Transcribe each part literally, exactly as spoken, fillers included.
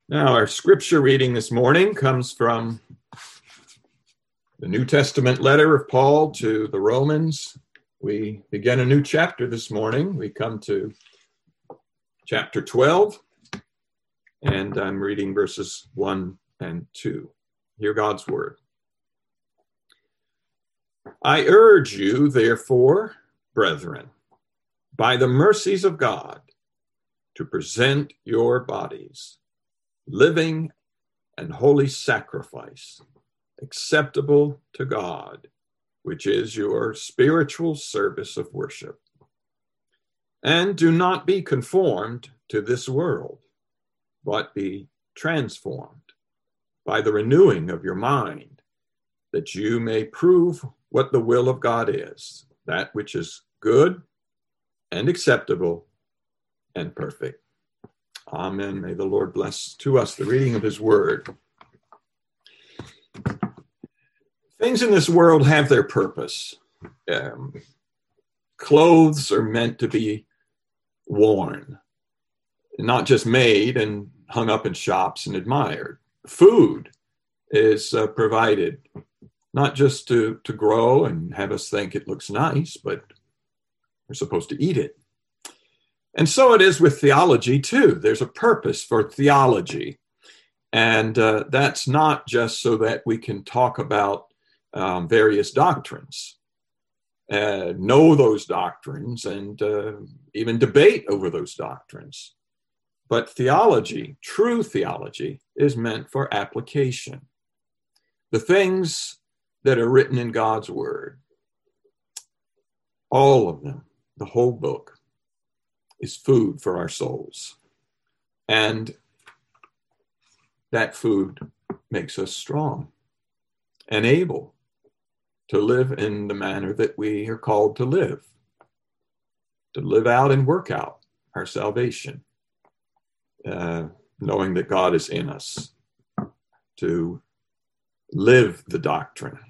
Now, our scripture reading this morning comes from the New Testament letter of Paul to the Romans. We begin a new chapter this morning. We come to chapter twelve, and I'm reading verses one and two. Hear God's word. I urge you, therefore, brethren, by the mercies of God, to present your bodies living and holy sacrifice, acceptable to God, which is your spiritual service of worship. And do not be conformed to this world, but be transformed by the renewing of your mind, that you may prove what the will of God is, that which is good and acceptable and perfect. Amen. May the Lord bless to us the reading of his word. Things in this world have their purpose. Um, clothes are meant to be worn, not just made and hung up in shops and admired. Food is uh, provided not just to, to grow and have us think it looks nice, but we're supposed to eat it. And so it is with theology, too. There's a purpose for theology. And uh, that's not just so that we can talk about um, various doctrines, uh, know those doctrines, and uh, even debate over those doctrines. But theology, true theology, is meant for application. The things that are written in God's word, all of them, the whole book, is food for our souls. And that food makes us strong and able to live in the manner that we are called to live, to live out and work out our salvation, uh, knowing that God is in us, to live the doctrine.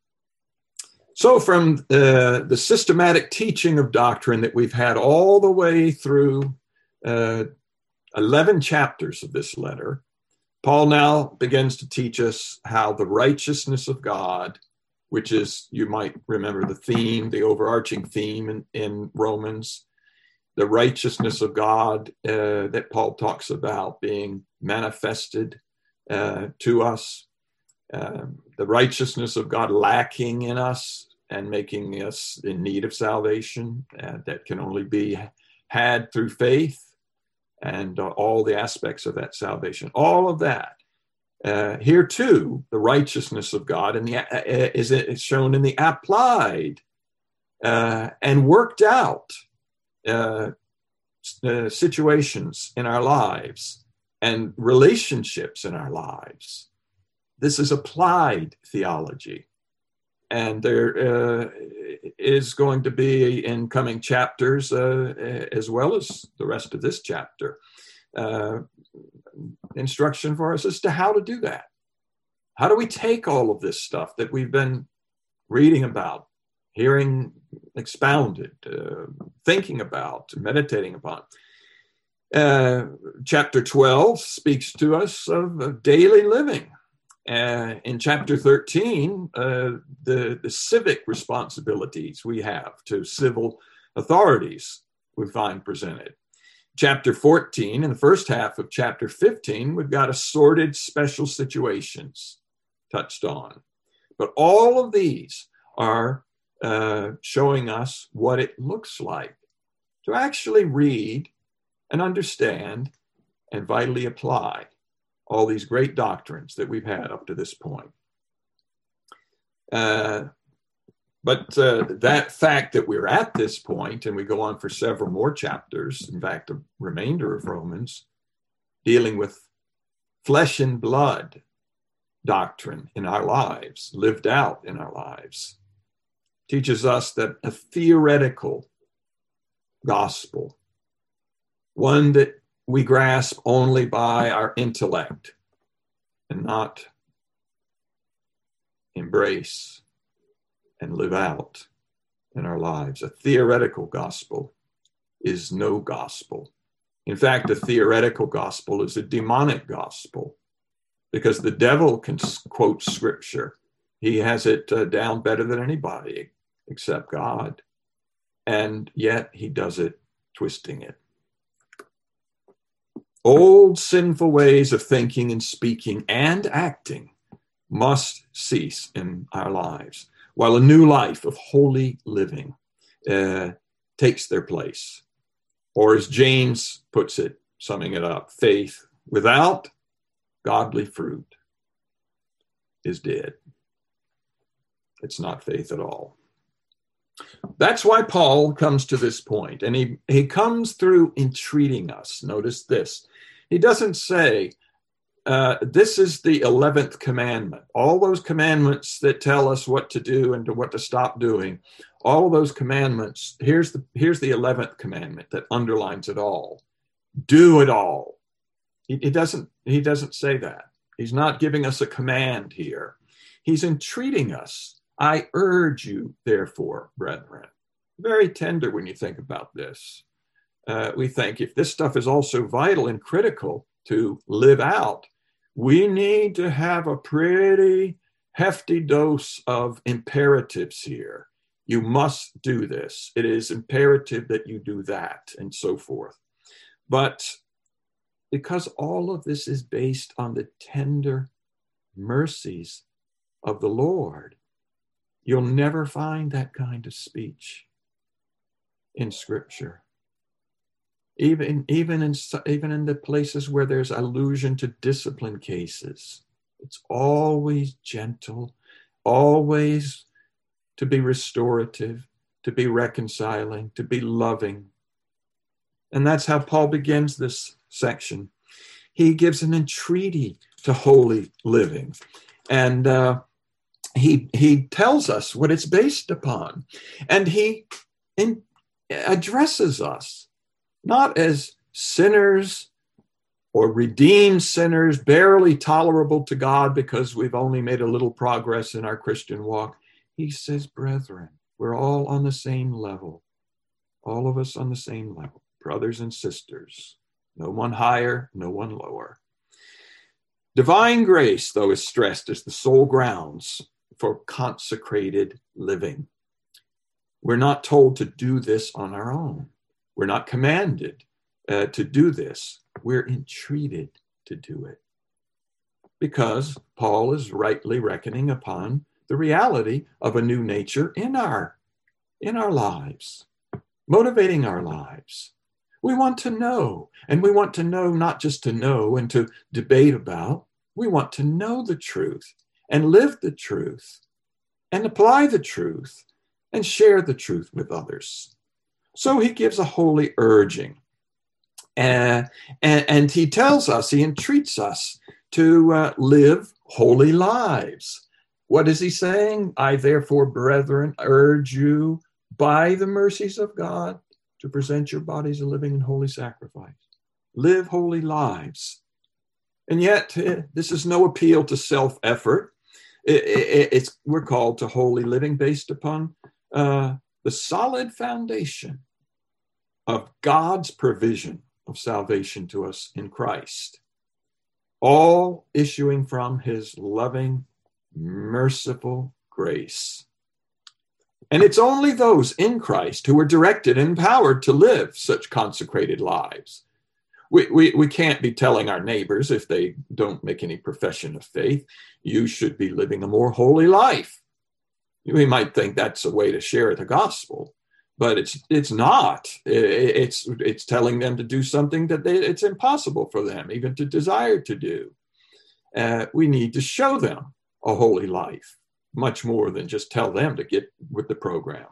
So from uh, the systematic teaching of doctrine that we've had all the way through uh, eleven chapters of this letter, Paul now begins to teach us how the righteousness of God, which is, you might remember the theme, the overarching theme in, in Romans, the righteousness of God uh, that Paul talks about being manifested uh, to us. Uh, the righteousness of God lacking in us and making us in need of salvation uh, that can only be had through faith, and uh, all the aspects of that salvation. All of that. Uh, here too, the righteousness of God and the, uh, is, is shown in the applied uh, and worked out uh, uh, situations in our lives and relationships in our lives. This is applied theology. And there uh, is going to be in coming chapters, uh, as well as the rest of this chapter, uh, instruction for us as to how to do that. How do we take all of this stuff that we've been reading about, hearing expounded, uh, thinking about, meditating upon? Uh, chapter twelve speaks to us of, of daily living. Uh, in chapter thirteen, uh, the, the civic responsibilities we have to civil authorities we find presented. Chapter fourteen, in the first half of chapter fifteen, we've got assorted special situations touched on. But all of these are uh, showing us what it looks like to actually read and understand and vitally apply all these great doctrines that we've had up to this point. Uh, but uh, that fact that we're at this point, and we go on for several more chapters, in fact, the remainder of Romans, dealing with flesh and blood doctrine in our lives, lived out in our lives, teaches us that a theoretical gospel, one that we grasp only by our intellect and not embrace and live out in our lives. A theoretical gospel is no gospel In fact, the theoretical gospel is a demonic gospel because the devil can quote scripture. He has it uh, down better than anybody except God. And yet he does it twisting it. Old sinful ways of thinking and speaking and acting must cease in our lives, while a new life of holy living uh, takes their place. Or as James puts it, summing it up, faith without godly fruit is dead. It's not faith at all. That's why Paul comes to this point, and he, he comes through entreating us. Notice this. He doesn't say, uh, this is the eleventh commandment. All those commandments that tell us what to do and to what to stop doing, all of those commandments, here's the, here's the eleventh commandment that underlines it all. Do it all. He, he doesn't, he doesn't say that. He's not giving us a command here. He's entreating us. I urge you, therefore, brethren. Very tender when you think about this. Uh, we think if this stuff is also vital and critical to live out, we need to have a pretty hefty dose of imperatives here. You must do this. It is imperative that you do that, and so forth. But because all of this is based on the tender mercies of the Lord, you'll never find that kind of speech in Scripture. Even, even, in, even in the places where there's allusion to discipline cases, it's always gentle, always to be restorative, to be reconciling, to be loving. And that's how Paul begins this section. He gives an entreaty to holy living. And uh, he, he tells us what it's based upon. And he in, addresses us not as sinners or redeemed sinners, barely tolerable to God because we've only made a little progress in our Christian walk. He says, brethren, we're all on the same level. All of us on the same level, brothers and sisters. No one higher, no one lower. Divine grace, though, is stressed as the sole grounds for consecrated living. We're not told to do this on our own. We're not commanded uh, to do this. We're entreated to do it. Because Paul is rightly reckoning upon the reality of a new nature in our, in our lives, motivating our lives. We want to know, and we want to know not just to know and to debate about. We want to know the truth and live the truth and apply the truth and share the truth with others. So he gives a holy urging. Uh, and, and he tells us, he entreats us to uh, live holy lives. What is he saying? I, therefore, brethren, urge you by the mercies of God to present your bodies a living and holy sacrifice. Live holy lives. And yet, uh, this is no appeal to self-effort. It, it, it's, we're called to holy living based upon uh, the solid foundation of God's provision of salvation to us in Christ, all issuing from his loving, merciful grace. And it's only those in Christ who are directed and empowered to live such consecrated lives. We, we, we can't be telling our neighbors, if they don't make any profession of faith, you should be living a more holy life. We might think that's a way to share the gospel, but it's it's not. It's it's telling them to do something that they, it's impossible for them even to desire to do. Uh, we need to show them a holy life, much more than just tell them to get with the program.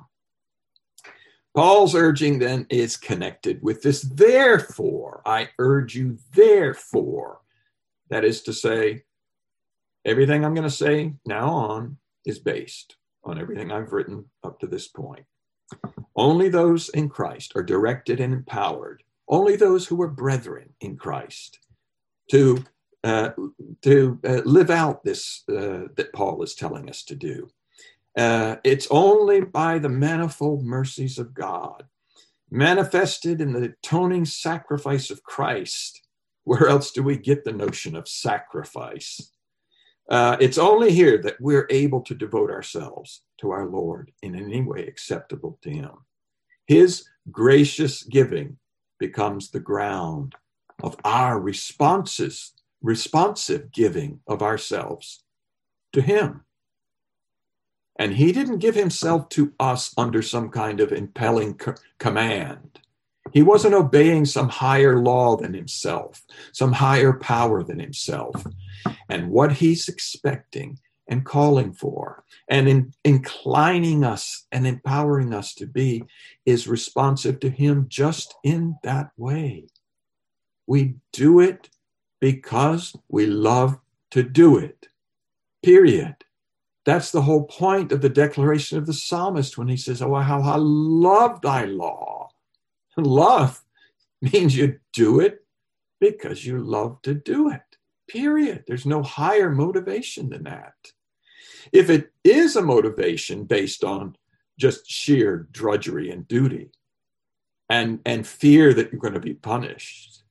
Paul's urging then is connected with this, therefore. I urge you, therefore. That is to say, everything I'm going to say now on is based on everything I've written up to this point. Only those in Christ are directed and empowered. Only those who are brethren in Christ to, uh, to uh, live out this uh, that Paul is telling us to do. Uh, it's only by the manifold mercies of God manifested in the atoning sacrifice of Christ. Where else do we get the notion of sacrifice? Uh, it's only here that we're able to devote ourselves to our Lord in any way acceptable to him. His gracious giving becomes the ground of our responses, responsive giving of ourselves to him. And he didn't give himself to us under some kind of impelling co- command. He wasn't obeying some higher law than himself, some higher power than himself. And what he's expecting and calling for and in, inclining us and empowering us to be is responsive to him just in that way. We do it because we love to do it, period. That's the whole point of the declaration of the psalmist when he says, oh, how I love thy law. Love means you do it because you love to do it, period. There's no higher motivation than that. If it is a motivation based on just sheer drudgery and duty and, and fear that you're going to be punished,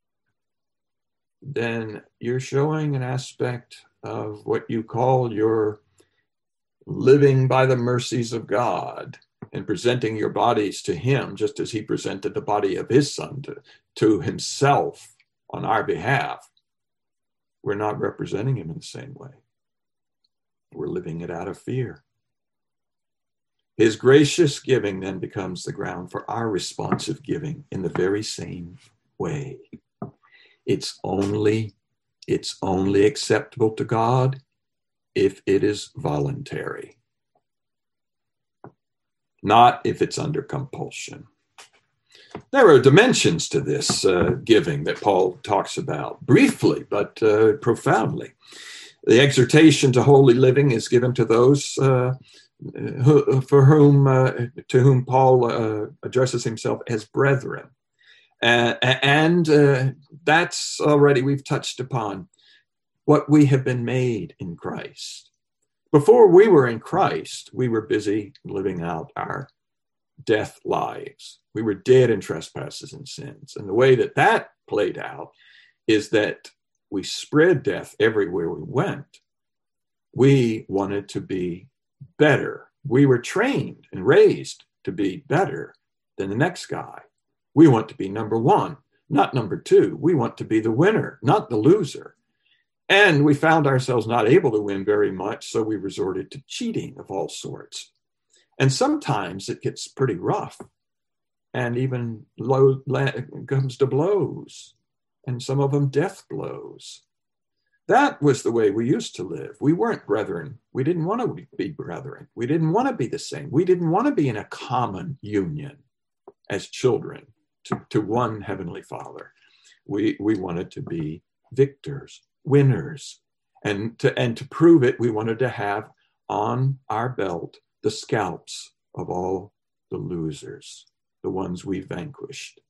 then you're showing an aspect of what you call your living by the mercies of God and presenting your bodies to him, just as he presented the body of his son to, to himself on our behalf. We're not representing him in the same way. We're living it out of fear. His gracious giving then becomes the ground for our responsive giving in the very same way. It's only, it's only acceptable to God if it is voluntary, not if it's under compulsion. There are dimensions to this uh, giving that Paul talks about briefly, but uh, profoundly. The exhortation to holy living is given to those uh, who, for whom, uh, to whom Paul uh, addresses himself as brethren. Uh, and uh, that's already, we've touched upon what we have been made in Christ. Before we were in Christ, we were busy living out our death lives. We were dead in trespasses and sins. And the way that that played out is that we spread death everywhere we went. We wanted to be better. We were trained and raised to be better than the next guy. We want to be number one, not number two. We want to be the winner, not the loser. And we found ourselves not able to win very much, so we resorted to cheating of all sorts. And sometimes it gets pretty rough and even low, comes to blows, and some of them death blows. That was the way we used to live. We weren't brethren. We didn't want to be brethren. We didn't want to be the same. We didn't want to be in a common union as children to, to one Heavenly Father. We, we wanted to be victors, winners. And to, and to prove it, we wanted to have on our belt the scalps of all the losers, the ones we vanquished.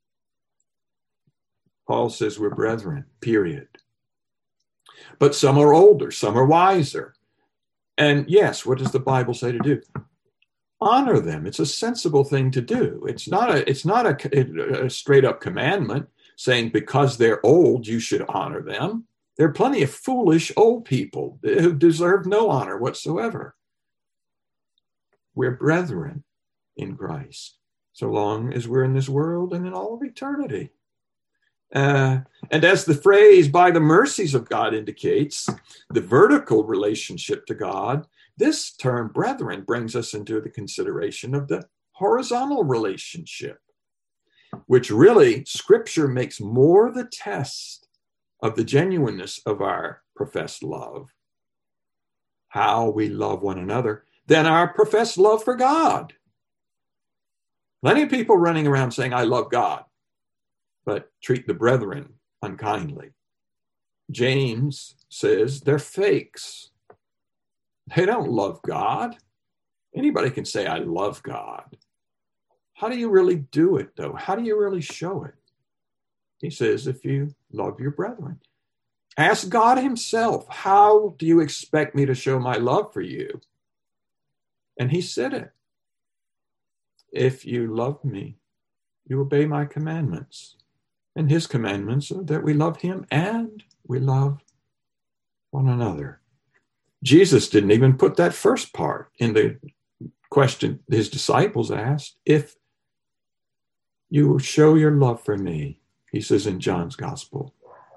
Paul says we're brethren, period. But some are older, some are wiser. And yes, what does the Bible say to do? Honor them. It's a sensible thing to do. It's not a, it's not a, a straight up commandment saying because they're old, you should honor them. There are plenty of foolish old people who deserve no honor whatsoever. We're brethren in Christ, so long as we're in this world and in all of eternity. Uh, and as the phrase by the mercies of God indicates, the vertical relationship to God, this term brethren brings us into the consideration of the horizontal relationship, which really Scripture makes more the test of the genuineness of our professed love, how we love one another, than our professed love for God. Plenty of people running around saying, I love God, but treat the brethren unkindly. James says they're fakes. They don't love God. Anybody can say, I love God. How do you really do it, though? How do you really show it? He says, if you love your brethren. Ask God himself, how do you expect me to show my love for you? And he said it. If you love me, you obey my commandments. And his commandments are that we love him and we love one another. Jesus didn't even put that first part in the question his disciples asked. If you show your love for me, he says in John's gospel,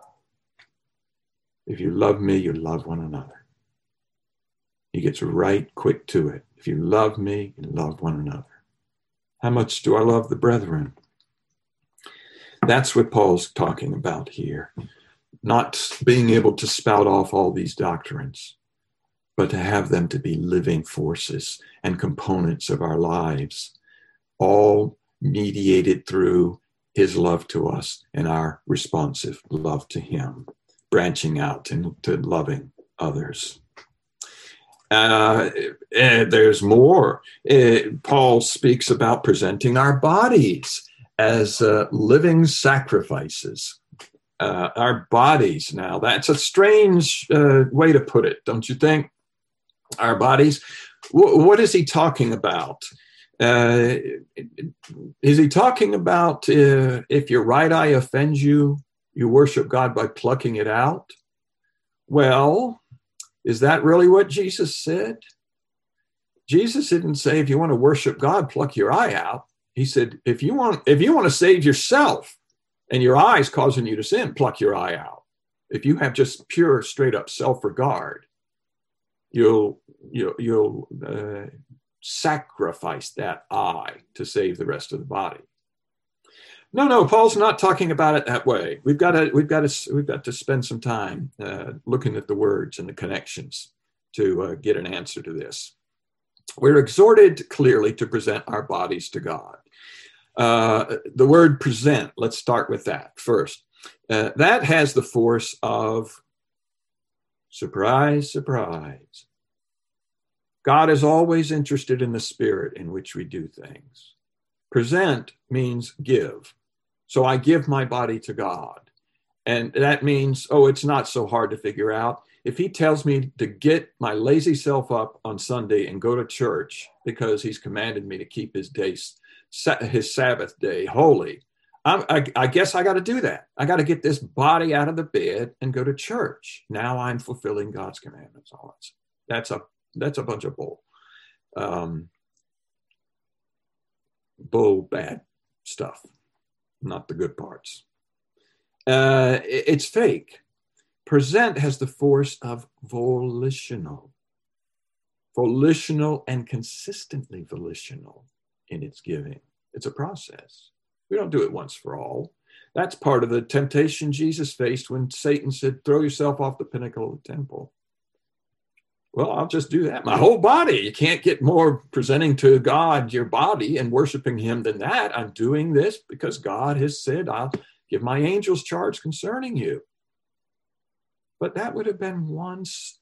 if you love me, you love one another. He gets right quick to it. If you love me, you love one another. How much do I love the brethren? That's what Paul's talking about here. Not being able to spout off all these doctrines, but to have them to be living forces and components of our lives, all mediated through his love to us and our responsive love to him, branching out into loving others. Uh, there's more. Uh, Paul speaks about presenting our bodies as uh, living sacrifices. Uh, our bodies now, that's a strange uh, way to put it, don't you think? Our bodies. W- what is he talking about? Uh, is he talking about uh, if your right eye offends you, you worship God by plucking it out? Well, is that really what Jesus said? Jesus didn't say, if you want to worship God, pluck your eye out. He said, if you want, if you want to save yourself and your eye is causing you to sin, pluck your eye out. If you have just pure, straight up self-regard, you'll, you'll, you'll uh, sacrifice that eye to save the rest of the body. No, no, Paul's not talking about it that way. We've got to, we've got to, we've got to spend some time uh, looking at the words and the connections to uh, get an answer to this. We're exhorted clearly to present our bodies to God. Uh, the word present, let's start with that first. Uh, that has the force of surprise, surprise. God is always interested in the spirit in which we do things. Present means give. So I give my body to God. And that means, oh, it's not so hard to figure out. If he tells me to get my lazy self up on Sunday and go to church because he's commanded me to keep his days, his Sabbath day holy, I'm, I, I guess I got to do that. I got to get this body out of the bed and go to church. Now I'm fulfilling God's commandments. All that's a that's a bunch of bull, um, bull bad stuff. Not the good parts. Uh, it's fake. Present has the force of volitional. Volitional and consistently volitional in its giving. It's a process. We don't do it once for all. That's part of the temptation Jesus faced when Satan said, throw yourself off the pinnacle of the temple. Well, I'll just do that. My whole body. You can't get more presenting to God your body and worshiping him than that. I'm doing this because God has said, I'll give my angels charge concerning you. But that would have been once,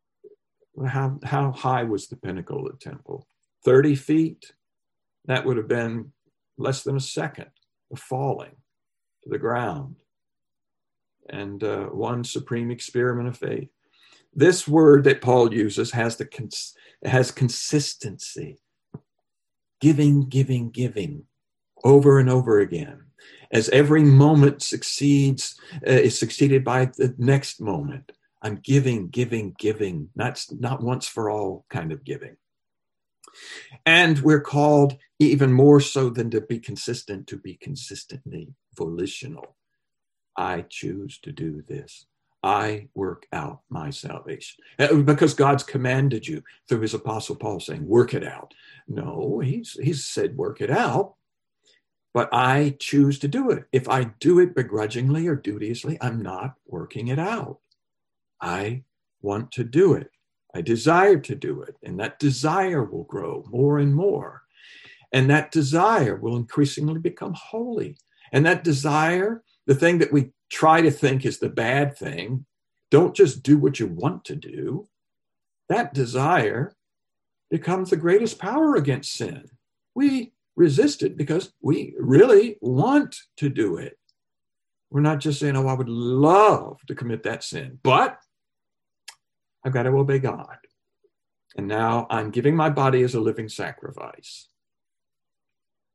how, how high was the pinnacle of the temple? thirty feet. That would have been less than a second of falling to the ground. And uh, one supreme experiment of faith. This word that Paul uses has the cons- has consistency. Giving, giving, giving over and over again. As every moment succeeds, uh, is succeeded by the next moment. I'm giving, giving, giving. That's not once for all kind of giving. And we're called even more so than to be consistent, to be consistently volitional. I choose to do this. I work out my salvation. Because God's commanded you through his apostle Paul saying, work it out. No, he's, he's said, work it out. But I choose to do it. If I do it begrudgingly or dubiously, I'm not working it out. I want to do it. I desire to do it. And that desire will grow more and more. And that desire will increasingly become holy. And that desire, the thing that we try to think is the bad thing, don't just do what you want to do. That desire becomes the greatest power against sin. We resist it because we really want to do it. We're not just saying, oh, I would love to commit that sin, but I've got to obey God. And now I'm giving my body as a living sacrifice.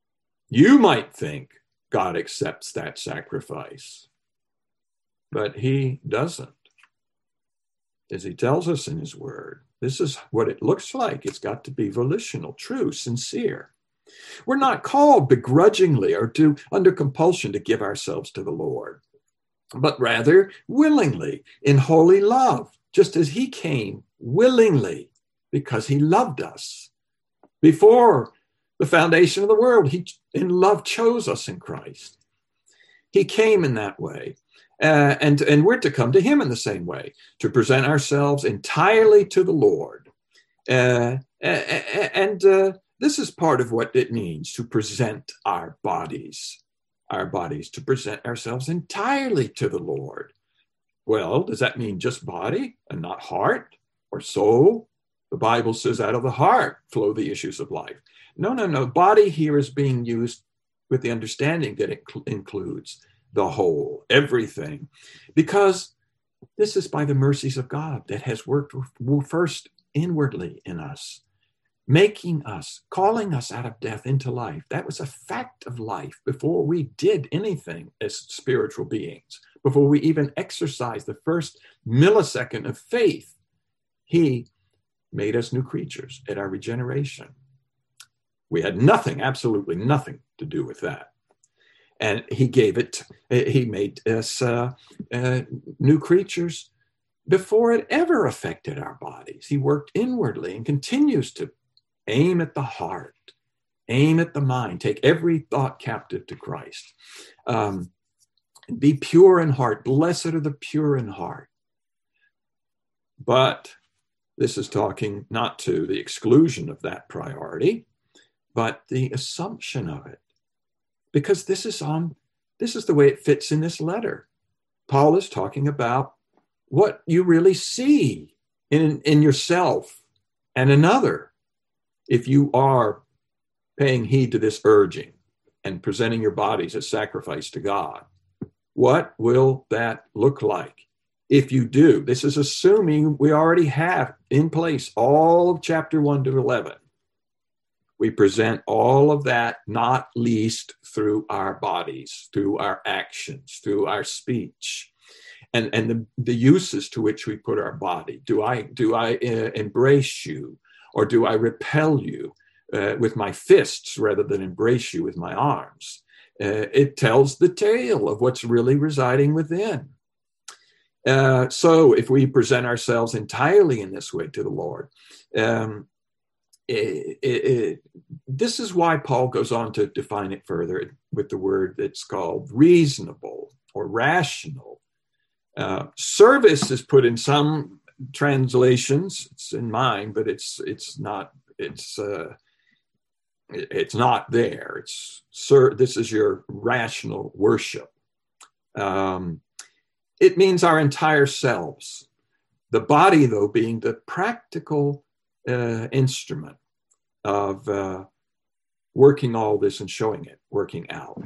You might think God accepts that sacrifice, but he doesn't. As he tells us in his word, this is what it looks like. It's got to be volitional, true, sincere. We're not called begrudgingly or to under compulsion to give ourselves to the Lord, but rather willingly in holy love, just as he came willingly because he loved us. Before the foundation of the world, he in love chose us in Christ. He came in that way. Uh, and, and we're to come to him in the same way, to present ourselves entirely to the Lord. Uh, and uh, this is part of what it means to present our bodies, our bodies, to present ourselves entirely to the Lord. Well, does that mean just body and not heart or soul? The Bible says out of the heart flow the issues of life. No, no, no. Body here is being used with the understanding that it cl- includes the whole, everything, because this is by the mercies of God that has worked first inwardly in us, making us, calling us out of death into life. That was a fact of life before we did anything as spiritual beings, before we even exercised the first millisecond of faith. He made us new creatures at our regeneration. We had nothing, absolutely nothing to do with that. And he gave it, he made us uh, uh, new creatures before it ever affected our bodies. He worked inwardly and continues to aim at the heart, aim at the mind, take every thought captive to Christ. Um, be pure in heart. Blessed are the pure in heart. But this is talking not to the exclusion of that priority, but the assumption of it. Because this is on, this is the way it fits in this letter. Paul is talking about what you really see in, in yourself and another. If you are paying heed to this urging and presenting your bodies as sacrifice to God, what will that look like? If you do, this is assuming we already have in place all of chapter one to eleven. We present all of that, not least through our bodies, through our actions, through our speech, and, and the, the uses to which we put our body. Do I, do I uh, embrace you, or do I repel you uh, with my fists rather than embrace you with my arms? Uh, it tells the tale of what's really residing within. Uh, so if we present ourselves entirely in this way to the Lord, um, It, it, it, this is why Paul goes on to define it further with the word that's called reasonable or rational. Uh, service is put in some translations. It's in mine, but it's it's not it's uh, it's not there. It's sir. This is your rational worship. Um, it means our entire selves. The body, though, being the practical Uh, instrument of uh, working all this and showing it, working out.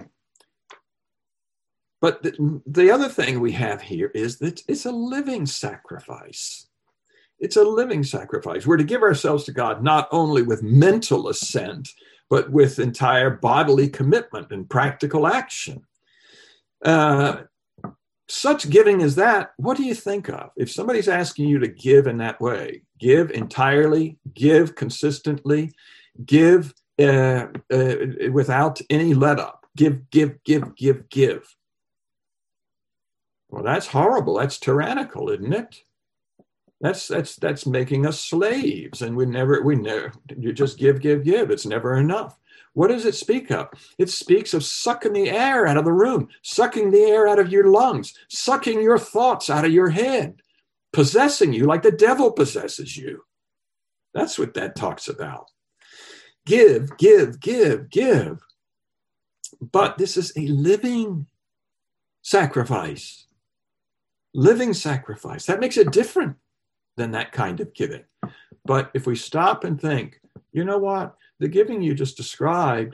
But the, the other thing we have here is that it's a living sacrifice. It's a living sacrifice. We're to give ourselves to God not only with mental assent, but with entire bodily commitment and practical action. Uh, Such giving as that, what do you think of? If somebody's asking you to give in that way, give entirely, give consistently, give uh, uh, without any let up, give, give, give, give, give. Well, that's horrible. That's tyrannical, isn't it? That's that's that's making us slaves, and we never we never you just give, give, give. It's never enough. What does it speak of? It speaks of sucking the air out of the room, sucking the air out of your lungs, sucking your thoughts out of your head, possessing you like the devil possesses you. That's what that talks about. Give, give, give, give. But this is a living sacrifice. Living sacrifice. That makes it different than that kind of giving. But if we stop and think, you know what? The giving you just described,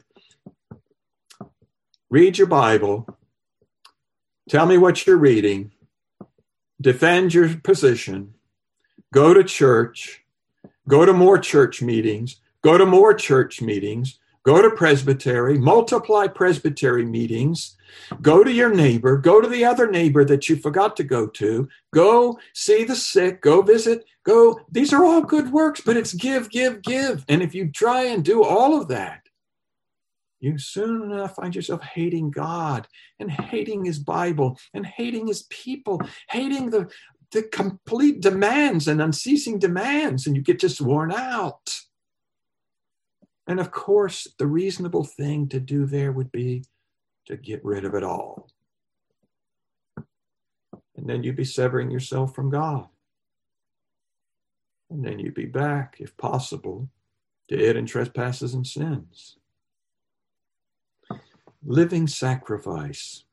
read your Bible, tell me what you're reading, defend your position, go to church, go to more church meetings, go to more church meetings, Go to presbytery, multiply presbytery meetings, go to your neighbor, go to the other neighbor that you forgot to go to, go see the sick, go visit, go. These are all good works, but it's give, give, give. And if you try and do all of that, you soon enough find yourself hating God and hating his Bible and hating his people, hating the, the complete demands and unceasing demands, and you get just worn out. And of course, the reasonable thing to do there would be to get rid of it all. And then you'd be severing yourself from God. And then you'd be back, if possible, dead in trespasses and sins. Living sacrifice.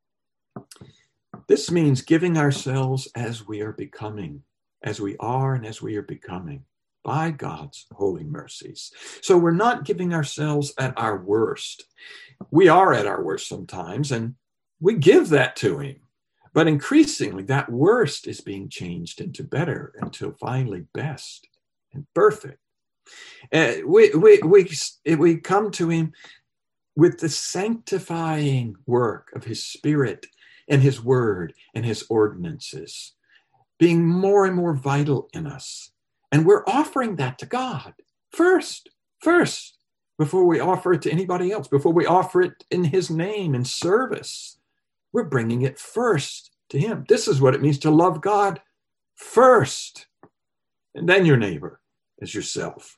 This means giving ourselves as we are becoming, as we are and as we are becoming, by God's holy mercies. So we're not giving ourselves at our worst. We are at our worst sometimes, and we give that to him. But increasingly, that worst is being changed into better, until finally best and perfect. Uh, we, we, we, we come to him with the sanctifying work of his Spirit and his word and his ordinances being more and more vital in us. And we're offering that to God first, first, before we offer it to anybody else, before we offer it in his name in service. We're bringing it first to him. This is what it means to love God first, and then your neighbor as yourself.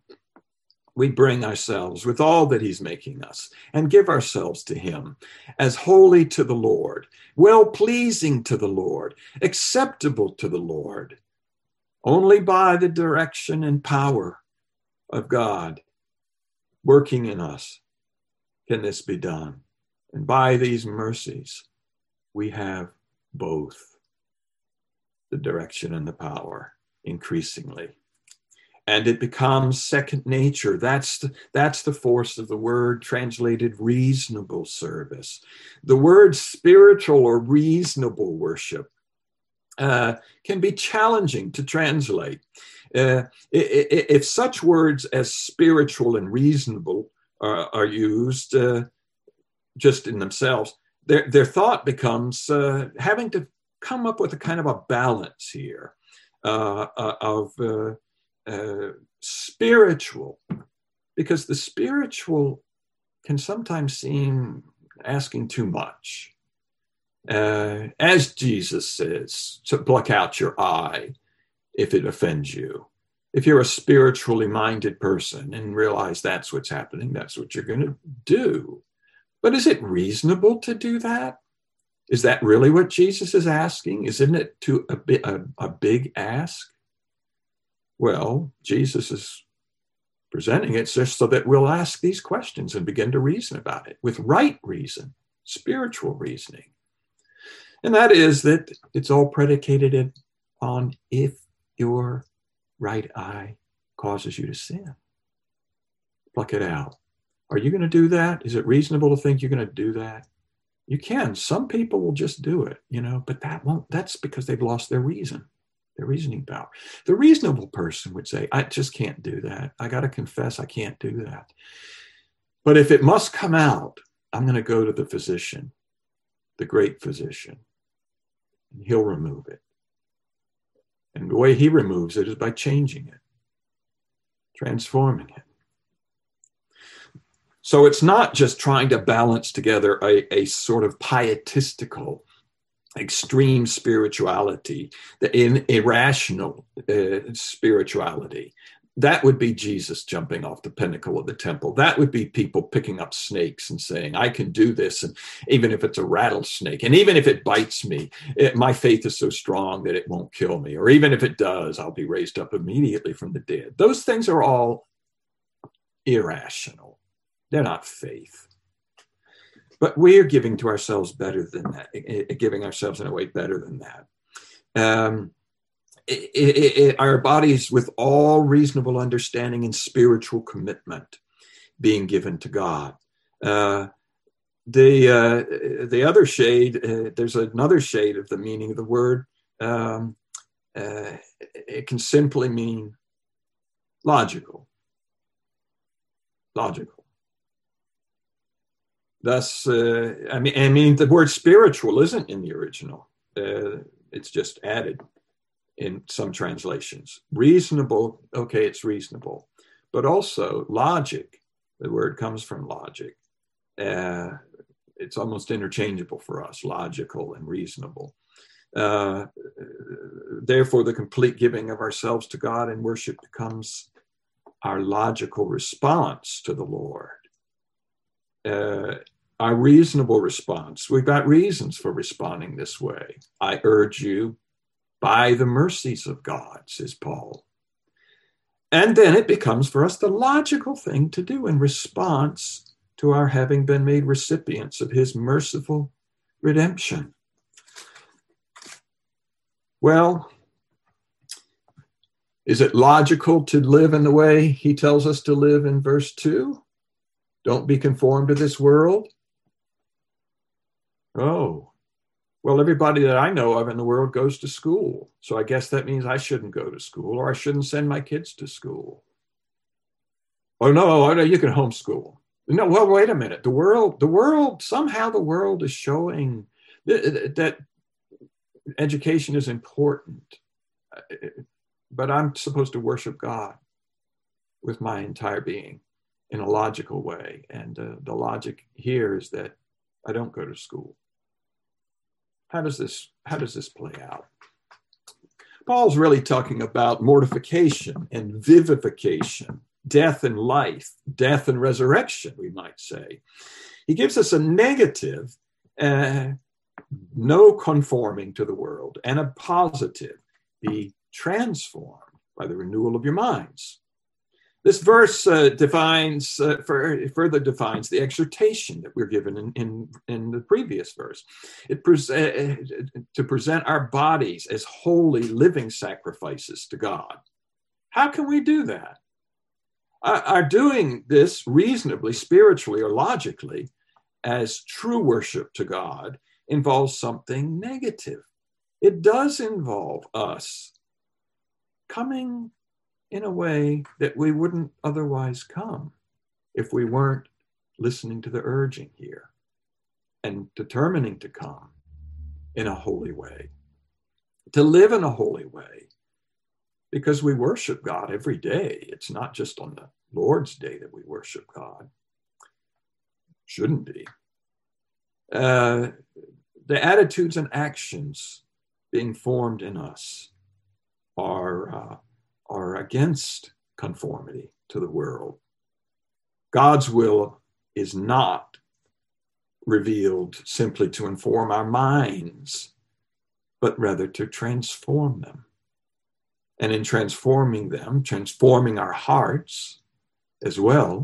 We bring ourselves with all that he's making us and give ourselves to him as holy to the Lord, well-pleasing to the Lord, acceptable to the Lord. Only by the direction and power of God working in us can this be done. And by these mercies, we have both the direction and the power increasingly. And it becomes second nature. That's the, that's the force of the word translated reasonable service. The word spiritual or reasonable worship Uh, can be challenging to translate. Uh, if such words as spiritual and reasonable are, are used uh, just in themselves, their, their thought becomes uh, having to come up with a kind of a balance here uh, uh, of uh, uh, spiritual, because the spiritual can sometimes seem asking too much. Uh, as Jesus says, to pluck out your eye if it offends you. If you're a spiritually minded person and realize that's what's happening, that's what you're going to do. But is it reasonable to do that? Is that really what Jesus is asking? Isn't it too a, bit, a, a big ask? Well, Jesus is presenting it just so that we'll ask these questions and begin to reason about it with right reason, spiritual reasoning. And that is that it's all predicated on if your right eye causes you to sin. Pluck it out. Are you going to do that? Is it reasonable to think you're going to do that? You can. Some people will just do it, you know, but that won't, that's because they've lost their reason, their reasoning power. The reasonable person would say, I just can't do that. I got to confess I can't do that. But if it must come out, I'm going to go to the physician, the great physician. And he'll remove it. And the way he removes it is by changing it, transforming it. So it's not just trying to balance together a, a sort of pietistical, extreme spirituality, the in, irrational uh, spirituality. That would be Jesus jumping off the pinnacle of the temple. That would be people picking up snakes and saying, I can do this. And even if it's a rattlesnake, and even if it bites me, it, my faith is so strong that it won't kill me. Or even if it does, I'll be raised up immediately from the dead. Those things are all irrational. They're not faith. But we are giving to ourselves better than that, giving ourselves in a way better than that. Um, It, it, it, our bodies with all reasonable understanding and spiritual commitment being given to God. Uh, the uh, the other shade, uh, there's another shade of the meaning of the word. Um, uh, it can simply mean logical. Logical. Thus, uh, I mean, I mean, the word spiritual isn't in the original. Uh, it's just added in some translations. Reasonable, okay, it's reasonable. But also logic, the word comes from logic. Uh, it's almost interchangeable for us, logical and reasonable. Uh, therefore, the complete giving of ourselves to God in worship becomes our logical response to the Lord. Uh, our reasonable response. We've got reasons for responding this way. I urge you, by the mercies of God, says Paul. And then it becomes for us the logical thing to do in response to our having been made recipients of his merciful redemption. Well, is it logical to live in the way he tells us to live in verse two? Don't be conformed to this world. Oh, well, everybody that I know of in the world goes to school. So I guess that means I shouldn't go to school, or I shouldn't send my kids to school. Oh, no, no, you can homeschool. No, well, wait a minute. The world, the world, somehow the world is showing that, that education is important, but I'm supposed to worship God with my entire being in a logical way. And uh, the logic here is that I don't go to school. How does this, how does this play out? Paul's really talking about mortification and vivification, death and life, death and resurrection, we might say. He gives us a negative, uh, no conforming to the world, and a positive, be transformed by the renewal of your minds. This verse uh, defines, uh, for, further defines the exhortation that we're given in, in, in the previous verse. It pres- uh, to present our bodies as holy living sacrifices to God. How can we do that? Our, our doing this reasonably, spiritually, or logically as true worship to God involves something negative. It does involve us coming in a way that we wouldn't otherwise come if we weren't listening to the urging here and determining to come in a holy way, to live in a holy way, because we worship God every day. It's not just on the Lord's Day that we worship God. Shouldn't be. Uh, the attitudes and actions being formed in us are uh, are against conformity to the world. God's will is not revealed simply to inform our minds, but rather to transform them. And in transforming them, transforming our hearts as well,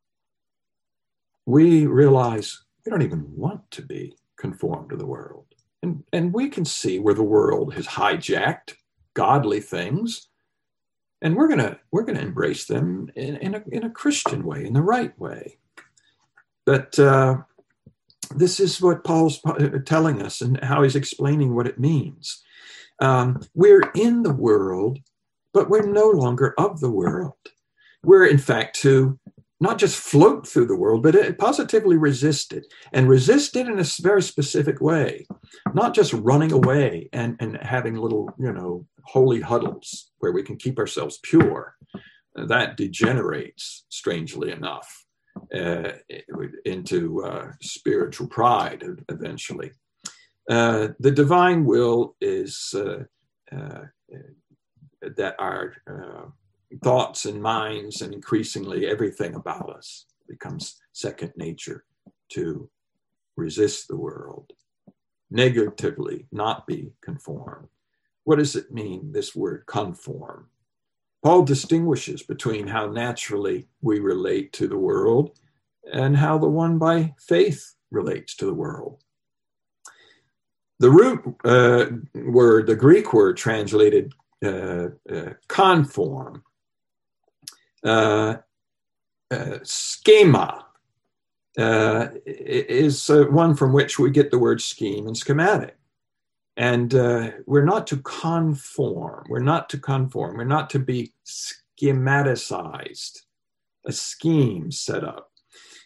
we realize we don't even want to be conformed to the world. And, and we can see where the world has hijacked godly things. And we're gonna we're gonna embrace them in, in, a, in a Christian way, in the right way. But uh, this is what Paul's telling us and how he's explaining what it means. Um, we're in the world, but we're no longer of the world. We're, in fact, to not just float through the world, but positively resist it, and resist it in a very specific way, not just running away and, and having little, you know, holy huddles where we can keep ourselves pure. That degenerates, strangely enough, uh, into uh, spiritual pride eventually. Uh, the divine will is uh, uh, that our uh, thoughts and minds, and increasingly everything about us, becomes second nature to resist the world, negatively, not be conformed. What does it mean, this word conform? Paul distinguishes between how naturally we relate to the world and how the one by faith relates to the world. The root uh, word, the Greek word translated uh, uh, conform, uh, uh, schema, uh, is uh, one from which we get the word scheme and schematic. And uh, we're not to conform. We're not to conform. We're not to be schematicized, a scheme set up.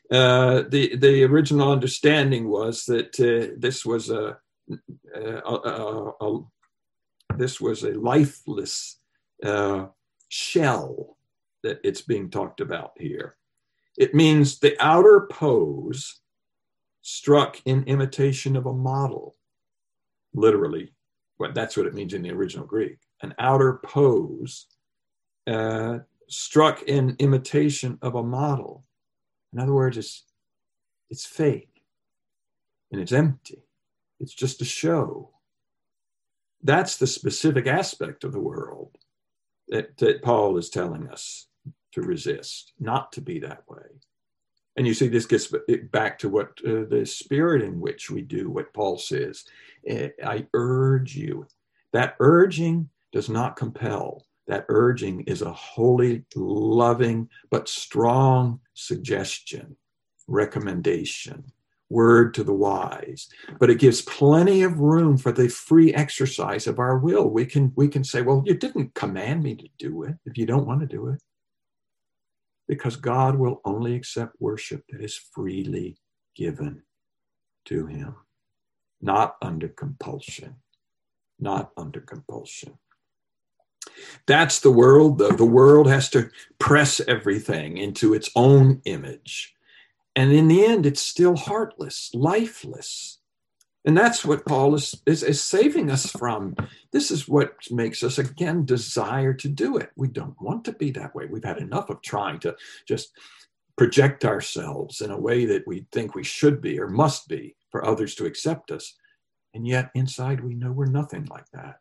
Uh, the, the original understanding was that uh, this was a, a, a, a, a this was a lifeless uh, shell that it's being talked about here. It means the outer pose struck in imitation of a model. Literally, well, that's what it means in the original Greek. An outer pose uh, struck in imitation of a model. In other words, it's, it's fake and it's empty. It's just a show. That's the specific aspect of the world that, that Paul is telling us to resist, not to be that way. And you see, this gets back to what uh, the spirit in which we do what Paul says. I urge you. That urging does not compel. That urging is a holy, loving, but strong suggestion, recommendation, word to the wise. But it gives plenty of room for the free exercise of our will. We can, we can say, well, you didn't command me to do it if you don't want to do it. Because God will only accept worship that is freely given to him, not under compulsion, not under compulsion. That's the world, though. The world has to press everything into its own image. And in the end, it's still heartless, lifeless. And that's what Paul is, is, is saving us from. This is what makes us, again, desire to do it. We don't want to be that way. We've had enough of trying to just project ourselves in a way that we think we should be or must be for others to accept us. And yet inside we know we're nothing like that.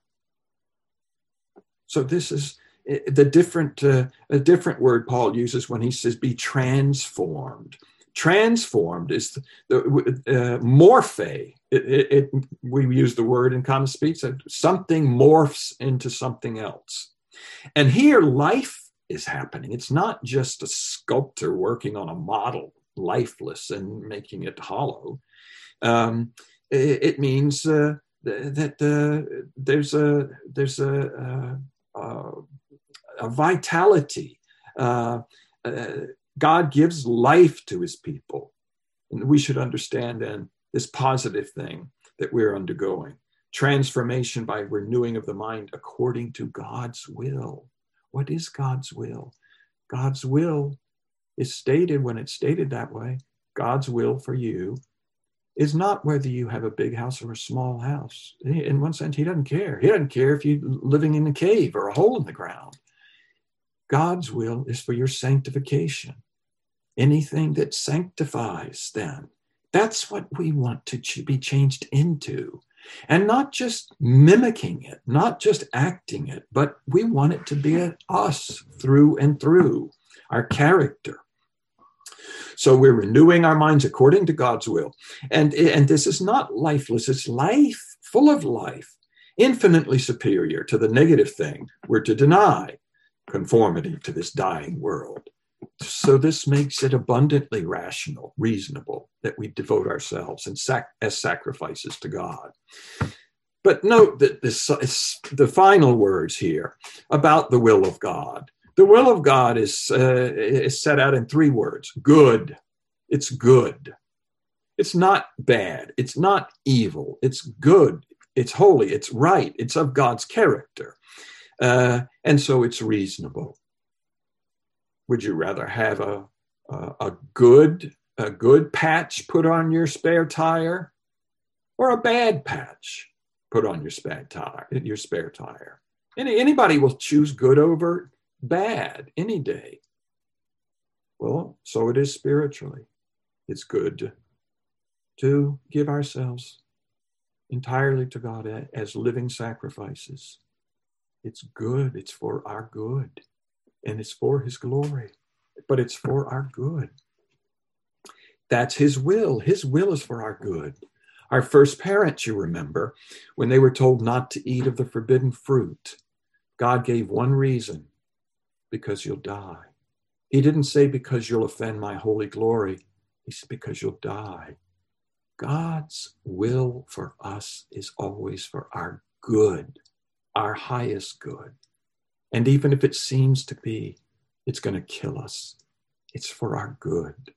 So this is the different, uh, a different word Paul uses when he says be transformed. Transformed is the, the uh, morphe. It, it, it, we use the word in common speech. So something morphs into something else. And here life is happening. It's not just a sculptor working on a model, lifeless, and making it hollow. Um, it, it means uh, that uh, there's a there's a, a, a vitality. Uh, uh, God gives life to his people. And we should understand then this positive thing that we're undergoing. Transformation by renewing of the mind according to God's will. What is God's will? God's will is stated, when it's stated that way, God's will for you is not whether you have a big house or a small house. In one sense, he doesn't care. He doesn't care if you're living in a cave or a hole in the ground. God's will is for your sanctification. Anything that sanctifies then. That's what we want to be changed into. And not just mimicking it, not just acting it, but we want it to be us through and through, our character. So we're renewing our minds according to God's will. And, and this is not lifeless, it's life, full of life, infinitely superior to the negative thing we're to deny, conformity to this dying world. So this makes it abundantly rational, reasonable, that we devote ourselves and sac- as sacrifices to God. But note that this is the final words here about the will of God. The will of God is, uh, is set out in three words. Good. It's good. It's not bad. It's not evil. It's good. It's holy. It's right. It's of God's character. Uh, and so it's reasonable. Would you rather have a, a, a good a good patch put on your spare tire, or a bad patch put on your spare tire? Your spare tire. Any, anybody will choose good over bad any day. Well, so it is spiritually. It's good to give ourselves entirely to God as living sacrifices. It's good. It's for our good. And it's for his glory, but it's for our good. That's his will. His will is for our good. Our first parents, you remember, when they were told not to eat of the forbidden fruit, God gave one reason: because you'll die. He didn't say because you'll offend my holy glory. He said because you'll die. God's will for us is always for our good, our highest good. And even if it seems to be, it's going to kill us, it's for our good.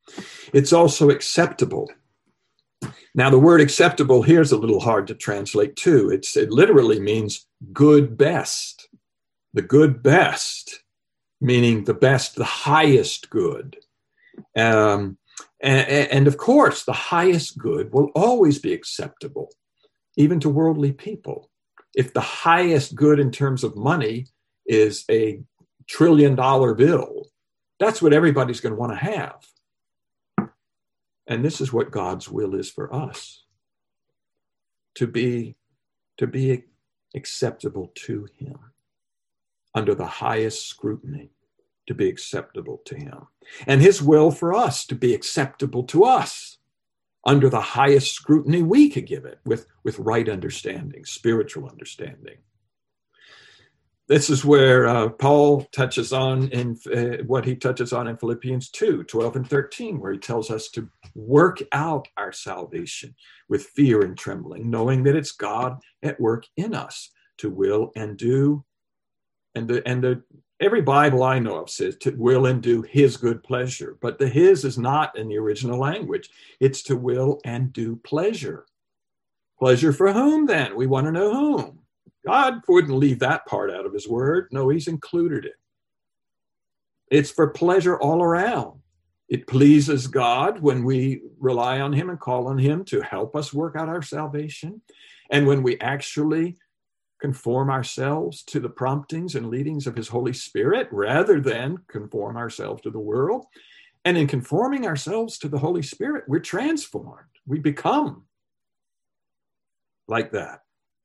It's also acceptable. Now, the word acceptable here is a little hard to translate too. It's, it literally means good best. The good best, meaning the best, the highest good. Um, and, and of course, the highest good will always be acceptable, even to worldly people. If the highest good in terms of money is a trillion dollar bill, that's what everybody's going to want to have. And this is what God's will is for us, to be, to be acceptable to him, under the highest scrutiny, to be acceptable to him. And his will for us to be acceptable to us, under the highest scrutiny we could give it, with, with right understanding, spiritual understanding. This is where uh, Paul touches on in uh, what he touches on in Philippians two, twelve and thirteen, where he tells us to work out our salvation with fear and trembling, knowing that it's God at work in us to will and do. And the, and the, every Bible I know of says to will and do his good pleasure, but the his is not in the original language. It's to will and do pleasure. Pleasure for whom then? We want to know whom. God wouldn't leave that part out of his word. No, he's included it. It's for pleasure all around. It pleases God when we rely on him and call on him to help us work out our salvation. And when we actually conform ourselves to the promptings and leadings of his Holy Spirit, rather than conform ourselves to the world. And in conforming ourselves to the Holy Spirit, we're transformed. We become like that.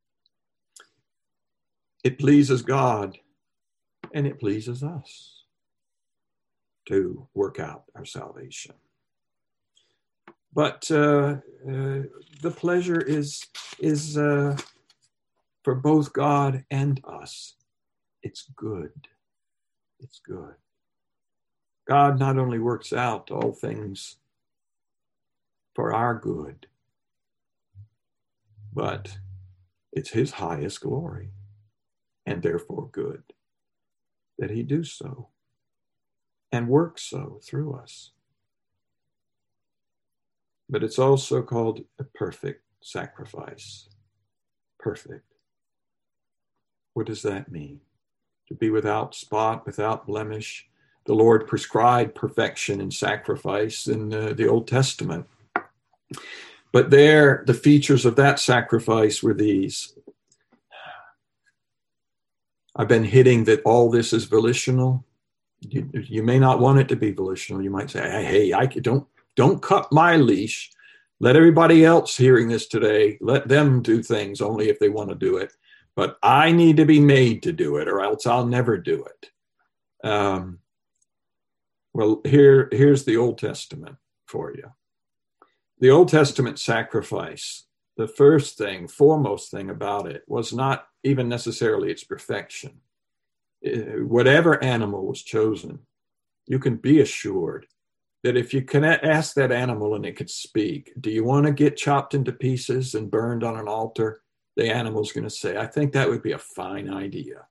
It pleases God, and it pleases us to work out our salvation. But uh, uh, the pleasure is, is uh, for both God and us. It's good. It's good. God not only works out all things for our good, but it's his highest glory, and therefore good, that he do so and work so through us. But it's also called a perfect sacrifice. Perfect. What does that mean? To be without spot, without blemish. The Lord prescribed perfection in sacrifice in uh, the Old Testament. But there, the features of that sacrifice were these. I've been hitting that all this is volitional. You, you may not want it to be volitional. You might say, hey, I don't, don't cut my leash. Let everybody else hearing this today, let them do things only if they want to do it. But I need to be made to do it, or else I'll never do it. Um, well, here, here's the Old Testament for you. The Old Testament sacrifice, the first thing, foremost thing about it was not even necessarily its perfection. Whatever animal was chosen, you can be assured that if you can ask that animal and it could speak, do you want to get chopped into pieces and burned on an altar? The animal's going to say, I think that would be a fine idea.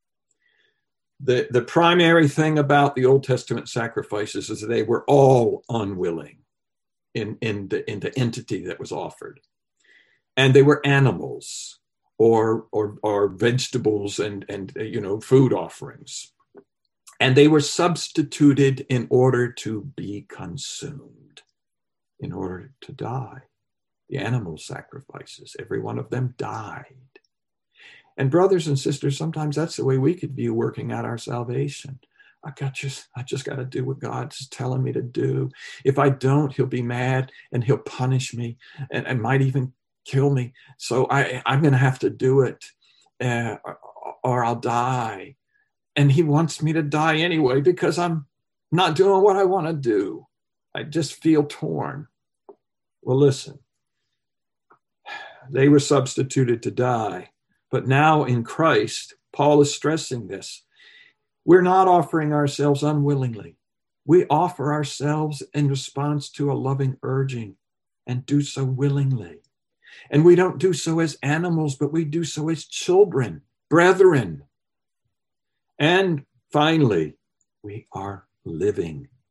The, the primary thing about the Old Testament sacrifices is that they were all unwilling in, in, the, in the entity that was offered. And they were animals or, or, or vegetables and, and, you know, food offerings. And they were substituted in order to be consumed, in order to die. The animal sacrifices, every one of them died. And brothers and sisters, sometimes that's the way we could view working out our salvation. I got just, I just got to do what God's telling me to do. If I don't, he'll be mad and he'll punish me and, and might even kill me. So I, I'm going to have to do it uh, or, or I'll die. And he wants me to die anyway because I'm not doing what I want to do. I just feel torn. Well, listen, they were substituted to die. But now in Christ, Paul is stressing this. We're not offering ourselves unwillingly. We offer ourselves in response to a loving urging and do so willingly. And we don't do so as animals, but we do so as children, brethren. And finally, we are living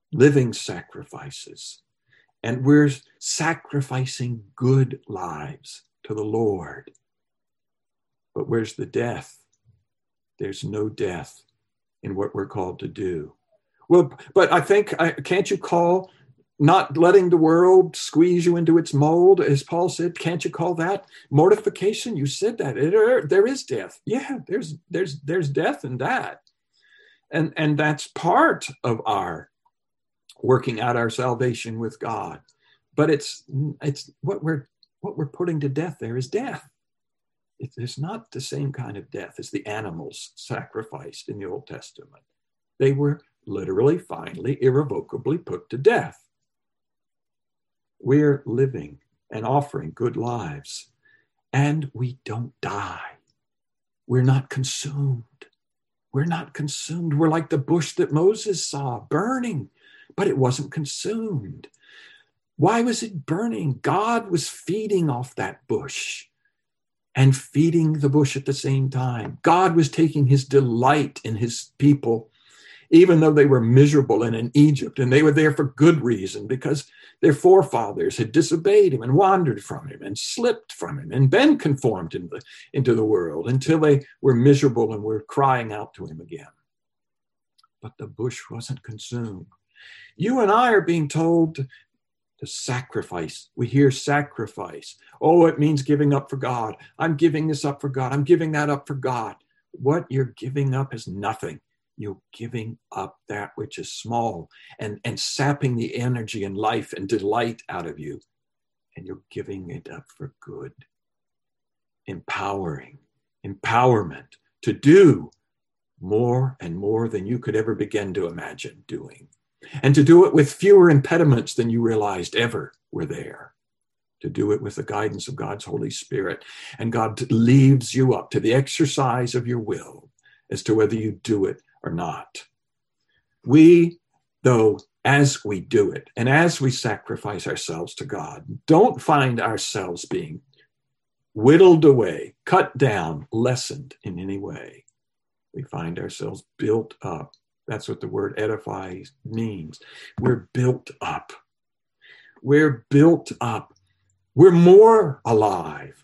living sacrifices. And we're sacrificing good lives to the Lord. But where's the death? There's no death in what we're called to do. Well, but I think, can't you call not letting the world squeeze you into its mold, as Paul said, can't you call that mortification? You said that. It, there is death. Yeah, there's there's there's death in that. And, and that's part of our working out our salvation with God. But it's it's what we're what we're putting to death there is death. It's not the same kind of death as the animals sacrificed in the Old Testament. They were literally, finally, irrevocably put to death. We're living and offering good lives, and we don't die. We're not consumed. We're not consumed. We're like the bush that Moses saw burning, but it wasn't consumed. Why was it burning? God was feeding off that bush and feeding the bush at the same time. God was taking his delight in his people, even though they were miserable and in Egypt, and they were there for good reason, because their forefathers had disobeyed him and wandered from him and slipped from him and been conformed into the, into the world until they were miserable and were crying out to him again. But the bush wasn't consumed. You and I are being told to, to sacrifice. We hear sacrifice. Oh, it means giving up for God. I'm giving this up for God. I'm giving that up for God. What you're giving up is nothing. You're giving up that which is small and, and sapping the energy and life and delight out of you. And you're giving it up for good. Empowering, empowerment to do more and more than you could ever begin to imagine doing. And to do it with fewer impediments than you realized ever were there. To do it with the guidance of God's Holy Spirit. And God leaves you up to the exercise of your will as to whether you do it or not. We, though, as we do it and as we sacrifice ourselves to God, don't find ourselves being whittled away, cut down, lessened in any way. We find ourselves built up. That's what the word edify means. We're built up. We're built up. We're more alive.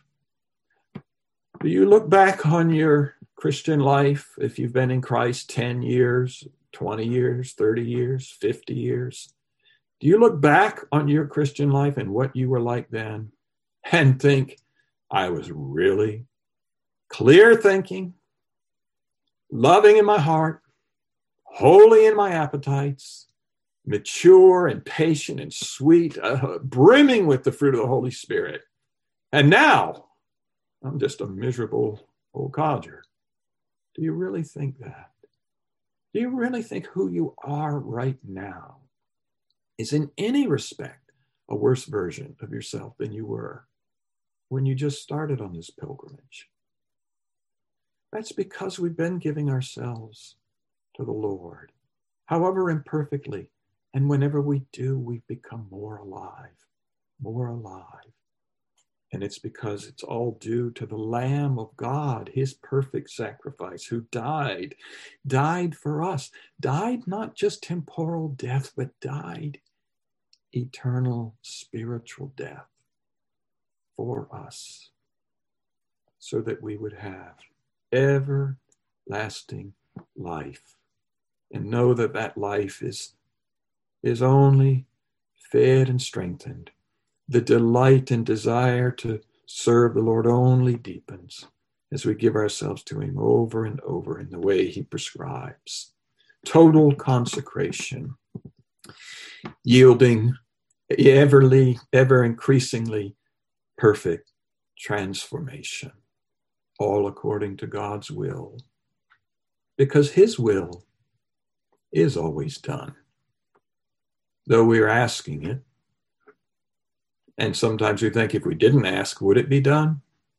Do you look back on your Christian life, if you've been in Christ ten years, twenty years, thirty years, fifty years? Do you look back on your Christian life and what you were like then and think, I was really clear thinking, loving in my heart, holy in my appetites, mature and patient and sweet, uh, brimming with the fruit of the Holy Spirit. And now I'm just a miserable old codger. Do you really think that? Do you really think who you are right now is in any respect a worse version of yourself than you were when you just started on this pilgrimage? That's because we've been giving ourselves to the Lord, however imperfectly. And whenever we do, we become more alive, more alive. And it's because it's all due to the Lamb of God, his perfect sacrifice, who died, died for us, died not just temporal death, but died eternal spiritual death for us, so that we would have everlasting life and know that that life is, is only fed and strengthened. The delight and desire to serve the Lord only deepens as we give ourselves to him over and over in the way he prescribes. Total consecration, yielding everly, ever increasingly perfect transformation, all according to God's will, because his will is always done, though we're asking it. And sometimes we think if we didn't ask, would it be done?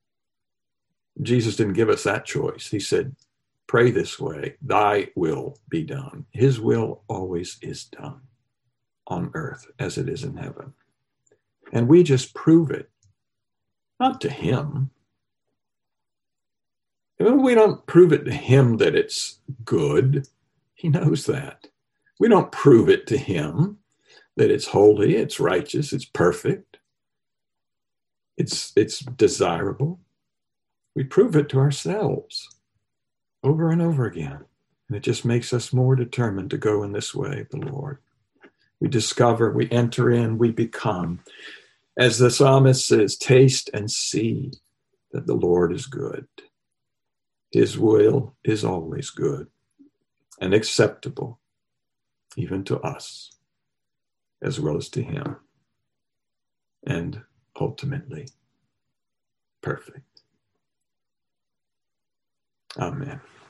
Jesus didn't give us that choice. He said, pray this way, thy will be done. His will always is done on earth as it is in heaven. And we just prove it, not to him. We don't prove it to him that it's good. He knows that. We don't prove it to him that it's holy, it's righteous, it's perfect, it's, it's desirable. We prove it to ourselves over and over again. And it just makes us more determined to go in this way, the Lord. We discover, we enter in, we become. As the psalmist says, taste and see that the Lord is good. His will is always good and acceptable, even to us, as well as to him, and ultimately perfect. Amen.